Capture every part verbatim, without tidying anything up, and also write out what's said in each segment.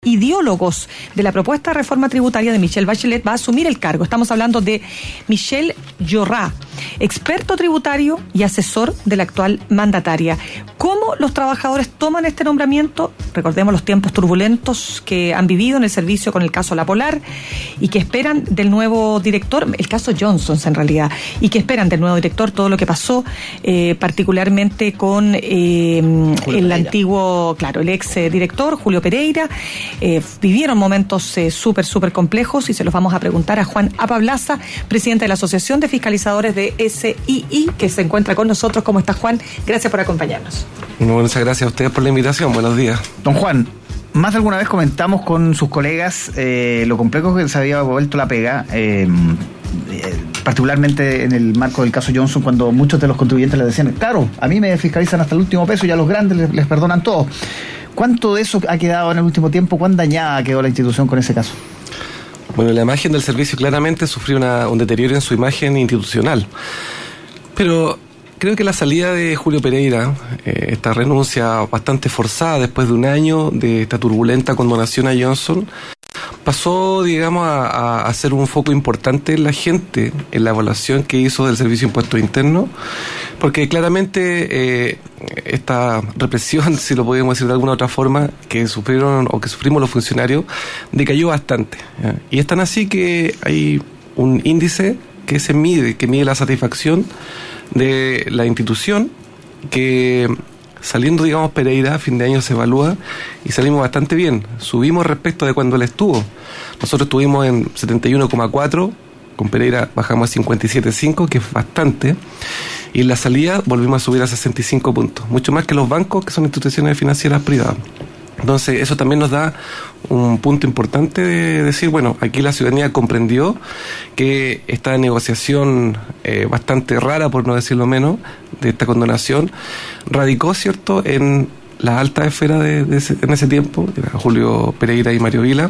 ideólogos de la propuesta de reforma tributaria de Michelle Bachelet va a asumir el cargo. Estamos hablando de Michel Jorrat, experto tributario y asesor de la actual mandataria. ¿Cómo los trabajadores toman este nombramiento? Recordemos los tiempos turbulentos que han vivido en el servicio con el caso La Polar y que esperan del nuevo director, el caso Johnson en realidad, y que esperan del nuevo director todo lo que pasó, eh, particularmente con eh, el antiguo, claro, el ex eh, director Julio Pereira. Eh, vivieron momentos eh, súper, súper complejos y se los vamos a preguntar a Juan Apablaza, presidente de la Asociación de Fiscalizadores de S I I, que se encuentra con nosotros. ¿Cómo está, Juan? Gracias por acompañarnos. Muchas gracias a ustedes por la invitación. Buenos días. Don Juan, más de alguna vez comentamos con sus colegas eh, lo complejo que se había vuelto la pega, eh, eh, particularmente en el marco del caso Johnson, cuando muchos de los contribuyentes les decían, claro, a mí me fiscalizan hasta el último peso y a los grandes les, les perdonan todo. ¿Cuánto de eso ha quedado en el último tiempo? ¿Cuán dañada quedó la institución con ese caso? Bueno, la imagen del servicio claramente sufrió una, un deterioro en su imagen institucional. Pero creo que la salida de Julio Pereira, eh, esta renuncia bastante forzada después de un año de esta turbulenta condonación a Johnson, pasó, digamos, a, a ser un foco importante en la gente, en la evaluación que hizo del Servicio de Impuestos Internos, porque claramente eh, esta represión, si lo podemos decir de alguna otra forma, que sufrieron o que sufrimos los funcionarios, decayó bastante. ¿Ya? Y es tan así que hay un índice que se mide, que mide la satisfacción de la institución, que saliendo, digamos, Pereira, a fin de año se evalúa y salimos bastante bien. Subimos respecto de cuando él estuvo. Nosotros estuvimos en setenta y uno coma cuatro, con Pereira bajamos a cincuenta y siete coma cinco, que es bastante, y en la salida volvimos a subir a sesenta y cinco puntos, mucho más que los bancos, que son instituciones financieras privadas. Entonces eso también nos da un punto importante de decir, bueno, aquí la ciudadanía comprendió que esta negociación eh, bastante rara, por no decirlo menos, de esta condonación, radicó, ¿cierto?, en las altas esferas de, de ese, en ese tiempo, Julio Pereira y Mario Vila.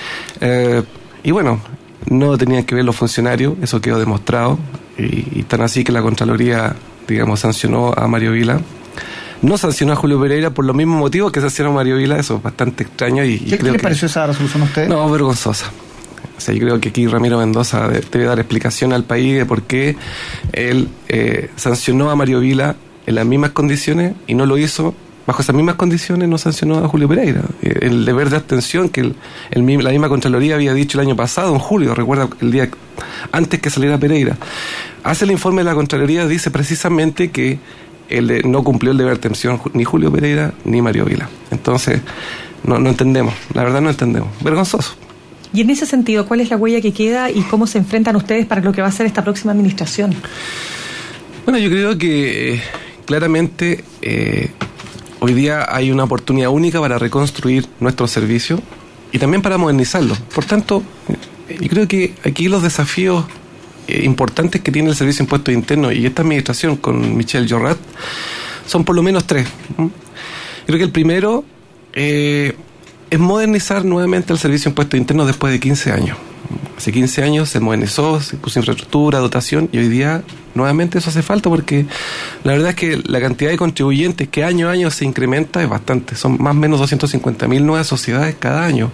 Eh, y bueno, no tenían que ver los funcionarios, eso quedó demostrado, y, y tan así que la Contraloría, digamos, sancionó a Mario Vila. No sancionó a Julio Pereira por los mismos motivos que sancionó a Mario Vila. Eso es bastante extraño. Y, ¿Qué, y creo ¿qué le que, pareció esa resolución a usted? No, vergonzosa. O sea, yo creo que aquí Ramiro Mendoza debe dar explicación al país de por qué él eh, sancionó a Mario Vila en las mismas condiciones y no lo hizo bajo esas mismas condiciones, no sancionó a Julio Pereira. El deber de abstención que el, el, la misma Contraloría había dicho el año pasado, en julio, recuerda, el día antes que saliera Pereira. Hace el informe de la Contraloría, dice precisamente que el de, no cumplió el deber de atención ni Julio Pereira ni Mario Vila. Entonces, no, no entendemos, la verdad no entendemos. Vergonzoso. Y en ese sentido, ¿cuál es la huella que queda y cómo se enfrentan ustedes para lo que va a ser esta próxima administración? Bueno, yo creo que eh, claramente eh, hoy día hay una oportunidad única para reconstruir nuestro servicio y también para modernizarlo. Por tanto, yo creo que aquí los desafíos importantes que tiene el Servicio de Impuestos Internos y esta administración con Michel Jorrat son por lo menos tres. Creo que el primero eh, es modernizar nuevamente el Servicio de Impuestos Internos después de quince años. Hace quince años se modernizó, se puso infraestructura, dotación, y hoy día nuevamente eso hace falta porque la verdad es que la cantidad de contribuyentes que año a año se incrementa es bastante. Son más o menos doscientas cincuenta mil nuevas sociedades cada año.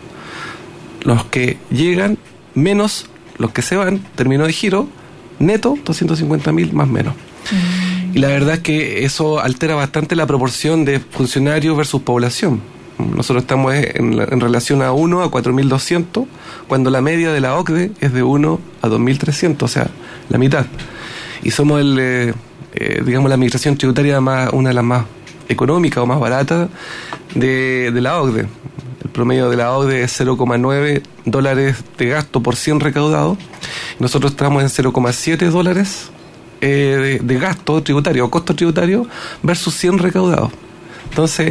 Los que llegan menos los que se van, terminó de giro, neto, doscientos cincuenta mil más menos. Mm. Y la verdad es que eso altera bastante la proporción de funcionarios versus población. Nosotros estamos en, en relación a uno a cuatro mil doscientos, cuando la media de la O C D E es de uno a dos mil trescientos, o sea, la mitad. Y somos, el eh, eh, digamos, la administración tributaria más, una de las más económicas o más baratas de, de la O C D E. El promedio de la O C D E es cero coma nueve dólares de gasto por cien recaudados. Nosotros estamos en cero coma siete dólares eh, de, de gasto tributario o costo tributario versus cien recaudados. Entonces,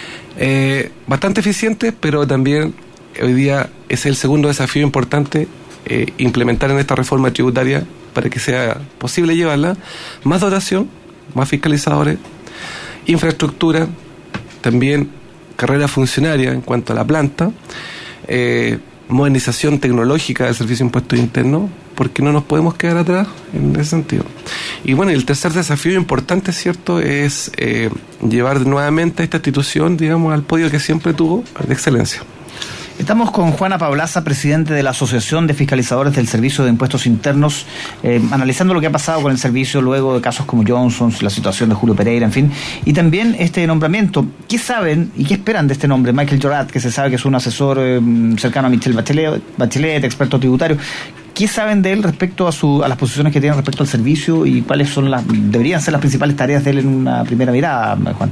eh, bastante eficiente, pero también hoy día es el segundo desafío importante eh, implementar en esta reforma tributaria para que sea posible llevarla más dotación, más fiscalizadores, infraestructura, también carrera funcionaria en cuanto a la planta, eh, modernización tecnológica del Servicio de Impuestos Internos, porque no nos podemos quedar atrás en ese sentido. Y bueno, el tercer desafío importante, ¿cierto?, es eh, llevar nuevamente a esta institución, digamos, al podio que siempre tuvo, de excelencia. Estamos con Juana Paulaza, presidente de la Asociación de Fiscalizadores del Servicio de Impuestos Internos, eh, analizando lo que ha pasado con el servicio luego de casos como Johnson, la situación de Julio Pereira, en fin, y también este nombramiento. ¿Qué saben y qué esperan de este nombre? Michael Jorat, que se sabe que es un asesor eh, cercano a Michelle Bachelet, Bachelet, experto tributario. ¿Qué saben de él respecto a, su, a las posiciones que tiene respecto al servicio y cuáles son las deberían ser las principales tareas de él en una primera mirada, Juan?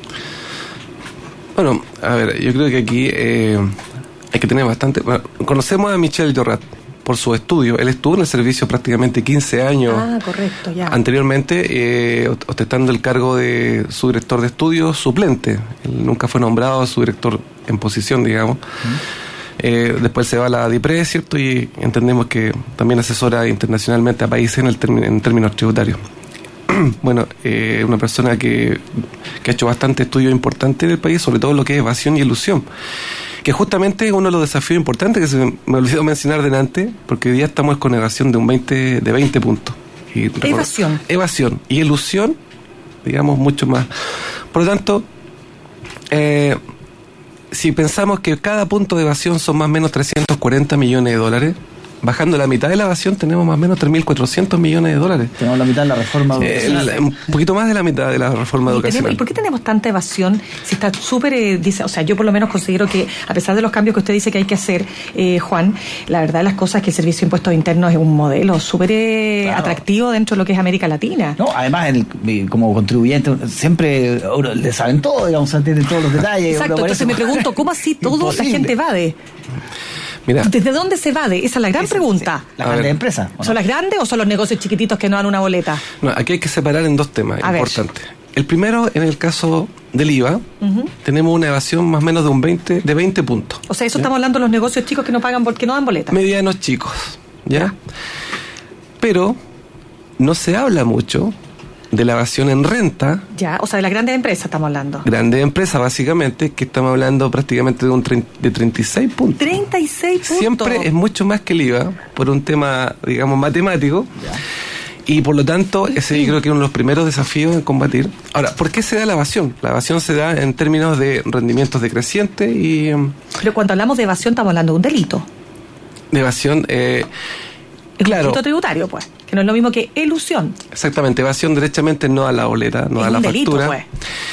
Bueno, a ver, yo creo que aquí eh, hay que tener bastante... Bueno, conocemos a Michel Jorat por su estudio. Él estuvo en el servicio prácticamente quince años. Ah, correcto, ya. Anteriormente, eh, ostentando el cargo de subdirector de estudios suplente. Él nunca fue nombrado subdirector en posición, digamos. Uh-huh. Eh, después se va a la DIPRE, ¿cierto? Y entendemos que también asesora internacionalmente a países en, el term- en términos tributarios. Bueno, eh, una persona que, que ha hecho bastante estudio importante en el país, sobre todo lo que es evasión y elusión, que justamente es uno de los desafíos importantes que se me olvidó mencionar delante, porque hoy día estamos con evasión de un veinte, de veinte puntos. Y, evasión. Evasión y elusión, digamos, mucho más. Por lo tanto, eh, si pensamos que cada punto de evasión son más o menos trescientos cuarenta millones de dólares, bajando la mitad de la evasión tenemos más o menos tres mil cuatrocientos millones de dólares. Tenemos la mitad de la reforma educacional. Eh, un poquito más de la mitad de la reforma ¿Y educacional. Tenemos, ¿Y por qué tenemos tanta evasión? Si está súper, eh, dice, o sea, yo por lo menos considero que, a pesar de los cambios que usted dice que hay que hacer, eh, Juan, la verdad de las cosas es que el Servicio de Impuestos Internos es un modelo súper eh, claro. atractivo dentro de lo que es América Latina. No, además, el, como contribuyente, siempre uno, le saben todo, digamos, entienden todos los detalles. Exacto, entonces me pregunto, ¿cómo así todo imposible. La gente evade? Mira, ¿desde dónde se evade? Esa es la gran esa, pregunta. Sí, ¿las grandes empresas? ¿Son no? las grandes o son los negocios chiquititos que no dan una boleta? No, aquí hay que separar en dos temas A importantes. Ver. El primero, en el caso del I V A, uh-huh. tenemos una evasión más o menos de un veinte, de veinte puntos. O sea, eso ¿ya? Estamos hablando de los negocios chicos que no pagan porque no dan boleta. Medianos chicos, ¿ya? Pero no se habla mucho de la evasión en renta. Ya, o sea, de las grandes empresas estamos hablando. Grandes empresas, básicamente, que estamos hablando prácticamente de un tre- de treinta y seis puntos. treinta y seis puntos. Siempre es mucho más que el I V A, por un tema, digamos, matemático. Ya. Y por lo tanto, ese yo creo que es uno de los primeros desafíos en combatir. Ahora, ¿por qué se da la evasión? La evasión se da en términos de rendimientos decrecientes y... Pero cuando hablamos de evasión estamos hablando de un delito. De evasión... Eh, Es claro. un delito tributario, pues, que no es lo mismo que elusión. Exactamente, evasión derechamente no a la boleta, no es a la un delito, factura. Pues.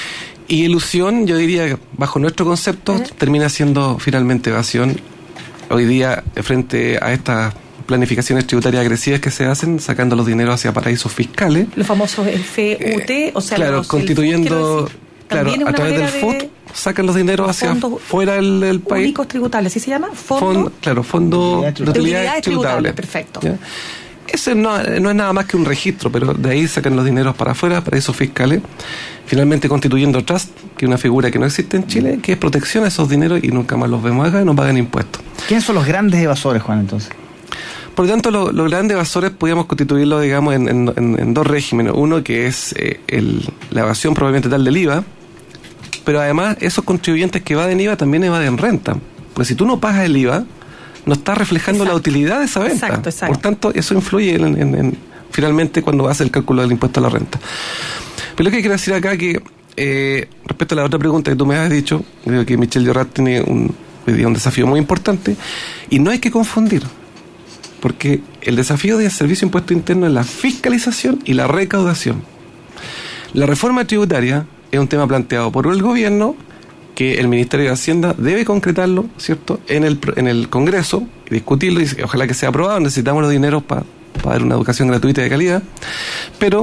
Y elusión, yo diría que bajo nuestro concepto, ¿eh? termina siendo finalmente evasión. Hoy día, frente a estas planificaciones tributarias agresivas que se hacen, sacando los dineros hacia paraísos fiscales. Los famosos F U T, eh, o sea, claro, los, constituyendo, F U T, claro, a través del F U T, sacan los dineros hacia fuera del, del país. Únicos tributables, ¿sí se llama? Fondo. Fond, claro, fondo de utilidades, utilidades tributables. Perfecto. ¿Ya? Ese no, no es nada más que un registro, pero de ahí sacan los dineros para afuera, paraísos fiscales, finalmente constituyendo trust, que es una figura que no existe en Chile, que es protección a esos dineros y nunca más los vemos acá y no pagan impuestos. ¿Quiénes son los grandes evasores, Juan, entonces? Por lo tanto, lo, los grandes evasores podríamos constituirlo, digamos, en, en, en, en dos regímenes. Uno que es eh, el, la evasión probablemente tal del I V A, pero además esos contribuyentes que evaden I V A también evaden renta. Porque si tú no pagas el I V A, no estás reflejando exacto. la utilidad de esa venta. Exacto, exacto. Por tanto, eso influye en, en, en, finalmente cuando hace el cálculo del impuesto a la renta. Pero lo que quiero decir acá es que, eh, respecto a la otra pregunta que tú me has dicho, creo que Michel Jorat tiene un, un desafío muy importante, y no hay que confundir, porque el desafío del Servicio de Impuesto Interno es la fiscalización y la recaudación. La reforma tributaria es un tema planteado por el gobierno, que el Ministerio de Hacienda debe concretarlo, ¿cierto?, en el en el Congreso, y discutirlo, y ojalá que sea aprobado. Necesitamos los dineros para pa dar una educación gratuita y de calidad, pero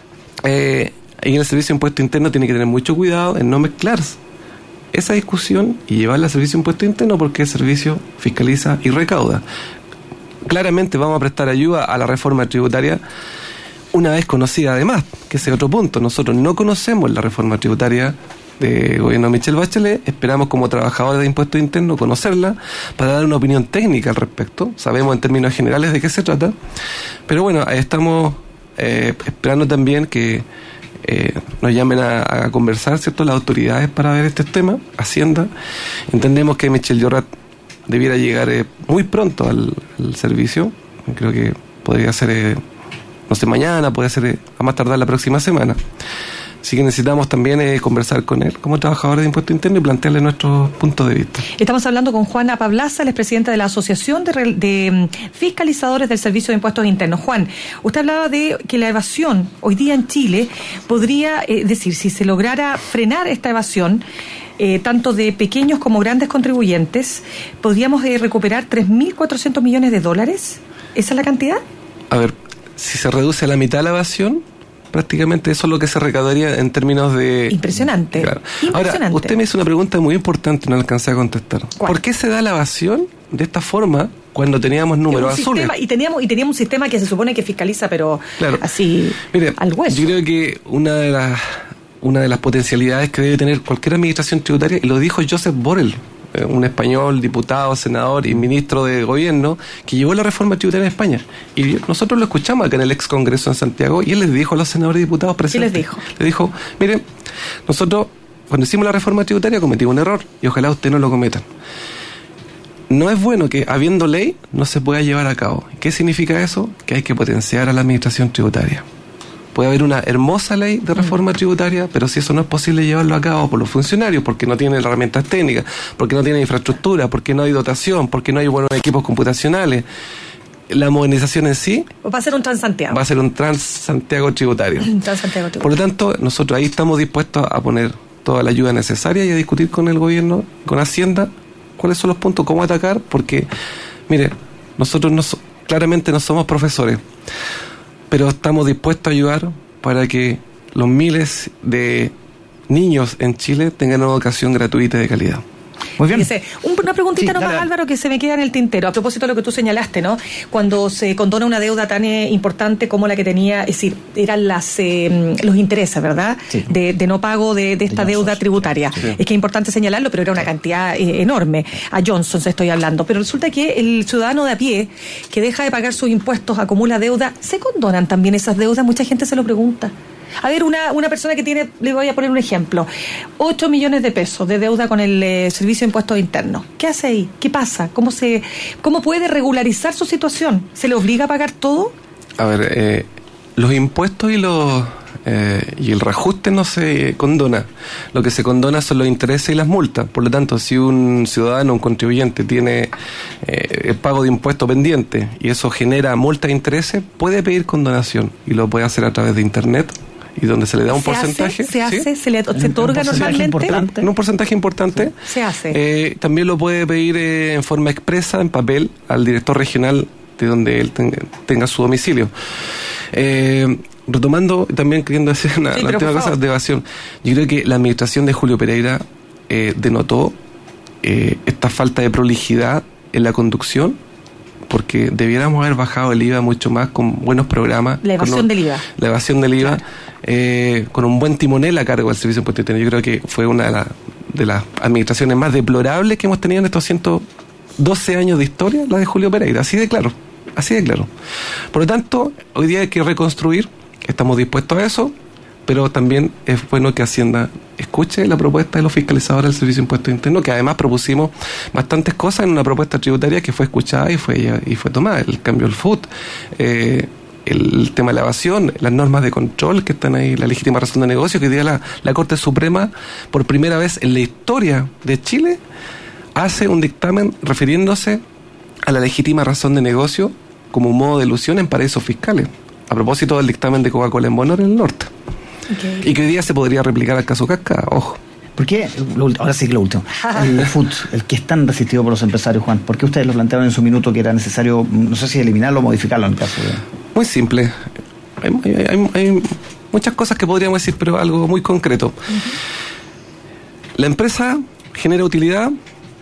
eh, en el Servicio de Impuesto Interno tiene que tener mucho cuidado en no mezclar esa discusión y llevarla al Servicio de Impuesto Interno, porque el servicio fiscaliza y recauda. Claramente vamos a prestar ayuda a la reforma tributaria una vez conocida, además, que ese es otro punto. Nosotros no conocemos la reforma tributaria de gobierno de Michelle Bachelet, esperamos como trabajadores de impuestos internos conocerla para dar una opinión técnica al respecto. Sabemos en términos generales de qué se trata, pero bueno, estamos eh, esperando también que eh, nos llamen a, a conversar, ¿cierto?, las autoridades para ver este tema, Hacienda. Entendemos que Michel Jorat debiera llegar eh, muy pronto al, al servicio, creo que podría ser, eh, no sé, mañana, puede ser eh, a más tardar la próxima semana. Así que necesitamos también eh, conversar con él como trabajador de impuesto interno y plantearle nuestros puntos de vista. Estamos hablando con Juan Apablaza, él es presidente de la Asociación de, de Fiscalizadores del Servicio de Impuestos Internos. Juan, usted hablaba de que la evasión hoy día en Chile podría, eh, decir, si se lograra frenar esta evasión, eh, tanto de pequeños como grandes contribuyentes, ¿podríamos eh, recuperar tres mil cuatrocientos millones de dólares? ¿Esa es la cantidad? A ver, si se reduce a la mitad la evasión, prácticamente eso es lo que se recaudaría en términos de... Impresionante. Claro. Impresionante. Ahora, usted me hizo una pregunta muy importante, no alcancé a contestar. ¿Cuál? ¿Por qué se da la evasión de esta forma cuando teníamos números azules? Sistema, y teníamos y teníamos un sistema que se supone que fiscaliza, pero claro. así, mire, al hueso. Yo creo que una de las una de las potencialidades que debe tener cualquier administración tributaria, y lo dijo Joseph Borrell, un español, diputado, senador y ministro de gobierno, que llevó la reforma tributaria en España. Y nosotros lo escuchamos acá en el ex Congreso en Santiago, y él les dijo a los senadores y diputados presentes. ¿Qué les dijo? Les dijo, miren, nosotros cuando hicimos la reforma tributaria cometimos un error, y ojalá ustedes no lo cometan. No es bueno que, habiendo ley, no se pueda llevar a cabo. ¿Qué significa eso? Que hay que potenciar a la administración tributaria. Puede haber una hermosa ley de reforma tributaria, pero si eso no es posible llevarlo a cabo por los funcionarios, porque no tienen herramientas técnicas, porque no tienen infraestructura, porque no hay dotación, porque no hay buenos equipos computacionales, la modernización en sí... Va a ser un Transantiago. Va a ser un Transantiago tributario. Transantiago tributario. Por lo tanto, nosotros ahí estamos dispuestos a poner toda la ayuda necesaria y a discutir con el gobierno, con Hacienda, cuáles son los puntos, cómo atacar, porque, mire, nosotros no so- claramente no somos profesores, pero estamos dispuestos a ayudar para que los miles de niños en Chile tengan una educación gratuita y de calidad. Muy bien. Fíjese, un- una preguntita Sí, nomás, dale. Álvaro, que se me queda en el tintero, a propósito de lo que tú señalaste, ¿no? Cuando se condona una deuda tan eh, importante como la que tenía, es decir, eran las eh, los intereses, ¿verdad? Sí. De, de no pago de, de esta De deuda Johnson. tributaria. Sí. Es que es importante señalarlo, pero era una cantidad eh, enorme. A Johnson se estoy hablando. Pero resulta que el ciudadano de a pie, que deja de pagar sus impuestos, acumula deuda, ¿se condonan también esas deudas? Mucha gente se lo pregunta. A ver, una, una persona que tiene, le voy a poner un ejemplo, ocho millones de pesos de deuda con el eh, Servicio de Impuestos Internos. ¿Qué hace ahí? ¿Qué pasa? ¿Cómo se, cómo puede regularizar su situación? ¿Se le obliga a pagar todo? A ver, eh, los impuestos y los eh, y el reajuste no se condona. Lo que se condona son los intereses y las multas. Por lo tanto, si un ciudadano, un contribuyente tiene eh, el pago de impuestos pendiente y eso genera multas e intereses, puede pedir condonación y lo puede hacer a través de Internet, y donde se le da un ¿Se porcentaje. Hace, ¿Se ¿sí? hace? ¿Se le se Un- un otorga porcentaje normalmente? importante. En un porcentaje importante. Se hace. Eh, también lo puede pedir eh, en forma expresa, en papel, al director regional de donde él tenga, tenga su domicilio. Eh, retomando, también queriendo decir una, Sí, una pero última por cosa favor. de evasión. Yo creo que la administración de Julio Pereira eh, denotó eh, esta falta de prolijidad en la conducción, porque debiéramos haber bajado el I V A mucho más con buenos programas. La con evasión un- del I V A. La evasión del I V A, eh, con un buen timonel a cargo del Servicio de Impuestos Internos. Yo creo que fue una de, la- de las administraciones más deplorables que hemos tenido en estos ciento doce años de historia, la de Julio Pereira, así de claro, así de claro. Por lo tanto, hoy día hay que reconstruir, estamos dispuestos a eso, pero también es bueno que Hacienda escuche la propuesta de los fiscalizadores del Servicio de Impuestos Internos, que además propusimos bastantes cosas en una propuesta tributaria que fue escuchada y fue y fue tomada, el cambio del F U T, eh, el tema de la evasión, las normas de control que están ahí, la legítima razón de negocio, que hoy día la, la Corte Suprema, por primera vez en la historia de Chile, hace un dictamen refiriéndose a la legítima razón de negocio como un modo de elusión en paraísos fiscales, a propósito del dictamen de Coca-Cola en Bonor en el norte. Okay. Y que hoy día se podría replicar al caso Cascada, ojo. ¿Por qué? Lo ult- Ahora sí que lo último. El F U T, el que es tan resistido por los empresarios, Juan. ¿Por qué ustedes lo plantearon en su minuto que era necesario, no sé si eliminarlo o modificarlo en el caso de... Muy simple. Hay, hay- hay- hay muchas cosas que podríamos decir, pero algo muy concreto. Uh-huh. La empresa genera utilidad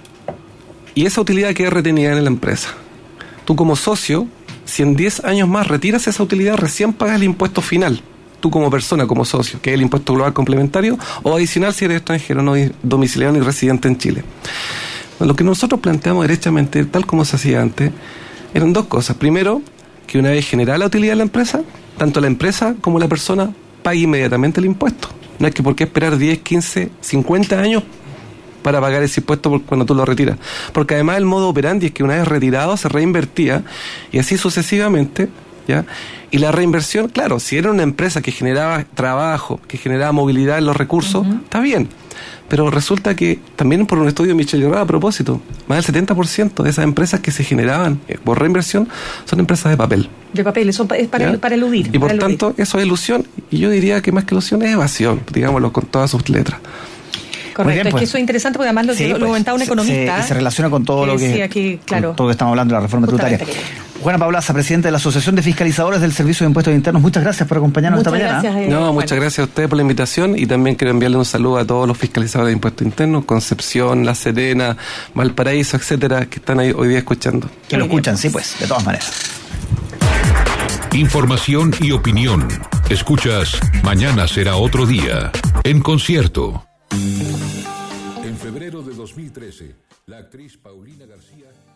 y esa utilidad queda retenida en la empresa. Tú como socio, si en diez años más retiras esa utilidad, recién pagas el impuesto final. Tú como persona, como socio, que es el impuesto global complementario, o adicional si eres extranjero, no domiciliado ni residente en Chile. Lo que nosotros planteamos derechamente, tal como se hacía antes, eran dos cosas. Primero, que una vez generada la utilidad de la empresa, tanto la empresa como la persona pague inmediatamente el impuesto. No hay que por qué esperar diez, quince, cincuenta años para pagar ese impuesto por cuando tú lo retiras. Porque además el modo operandi es que una vez retirado se reinvertía y así sucesivamente ¿ya? Y la reinversión, claro, si era una empresa que generaba trabajo, que generaba movilidad en los recursos, uh-huh. está bien. Pero resulta que también por un estudio de Michel Llorá, a propósito, más del setenta por ciento de esas empresas que se generaban por reinversión son empresas de papel. De papel, eso es para, para eludir. Y por para tanto, eludir. eso es ilusión, y yo diría que más que ilusión es evasión, digámoslo con todas sus letras. Correcto, bien, pues. Es que eso es interesante porque además lo, sí, lo pues, comentaba un economista. Se, se, se relaciona con todo que lo que, decía que, claro, con todo lo que estamos hablando de la reforma tributaria. Que... Juana Paulaza, presidenta de la Asociación de Fiscalizadores del Servicio de Impuestos Internos, muchas gracias por acompañarnos muchas esta gracias, mañana. Eh, no, bueno. muchas gracias a ustedes por la invitación y también quiero enviarle un saludo a todos los fiscalizadores de impuestos internos, Concepción, La Serena, Valparaíso, etcétera, que están ahí hoy día escuchando. Que lo escuchan, sí, pues, de todas maneras. Información y opinión. Escuchas Mañana será otro día. En concierto. En febrero de dos mil trece, la actriz Paulina García